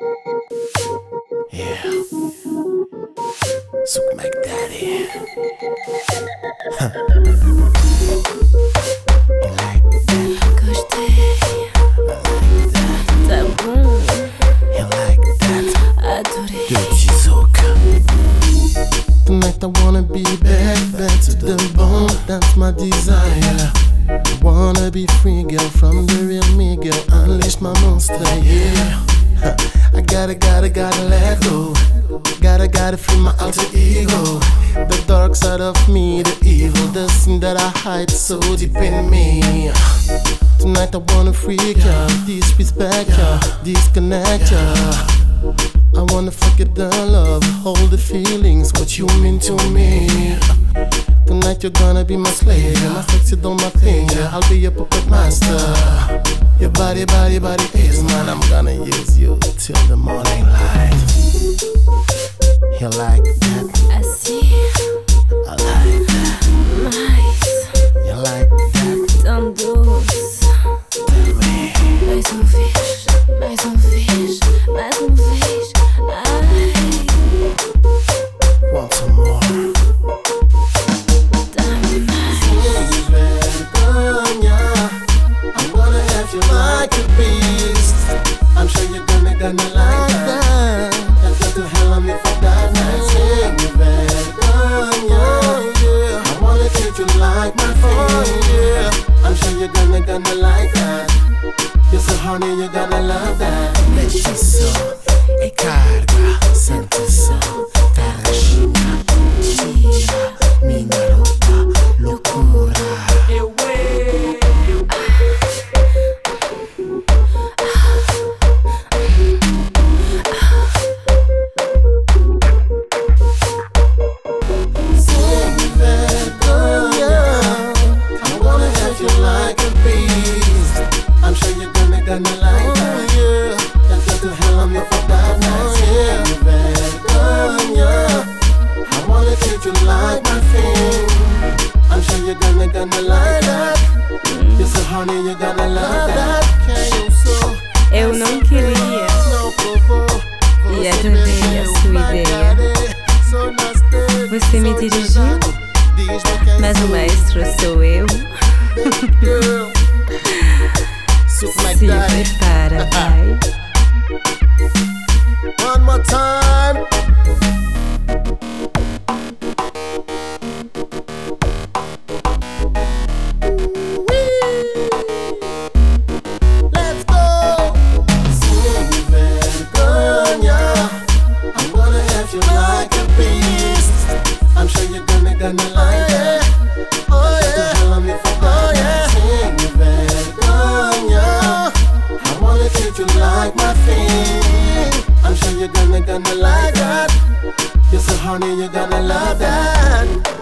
Yeah. Souk McDaddy. Huh. You like that? Gostei, I like that. tá bom, You like that? adorei. Dirty Zouk. Tonight I wanna be back to the bone. That's my desire. I wanna be free, girl, from the real me, girl. Unleash my monster, yeah. I gotta let go. Gotta free my alter ego. The dark side of me, the evil, the sin that I hide so deep in me. Tonight I wanna freak ya, disrespect ya, disconnect ya. I wanna forget the love, hold the feelings, what you mean to me. Tonight you're gonna be my slave, my sexy doll, my thing, yeah. I'll be your puppet master. Your body is mine. I'm gonna use you till the morning light. You like that? Assim, I like that. mais, You like that? tão doce. Tell me. Mais um vez, mais um vez, mais um vez. Ai, Want some more? dá-me mais. Sem vergonha, I'm gonna have you like a beast. I'm sure you're gonna like that. Let's go to hell on me for that night. Sem vergonha, I wanna treat you like my friend. I'm sure you're gonna like that. You're so horny, you're gonna love that. Hechizo e carga, sensação, tarraxina, tira minha roupa, loucura. Sem vergonha, I wanna have you like a beast. I'm sure you're gonna like that. Let's go to hell on me for that night. Sem vergonha, I wanna treat you like my thing. I'm sure you're gonna like that. You're so horny, you're gonna love that. Eu não queria e adorei a sua ideia. Você me dirigiu, mas o maestro sou eu. Se prepara, vai. One more time. Let's go. Sem vergonha, I'm gonna have you like a beast. I'm sure you're gonna like that. Oh yeah, hell on me for that. Sem vergonha, I wanna treat you like my thing. I'm sure you're gonna like that. You're so horny, you're gonna love that.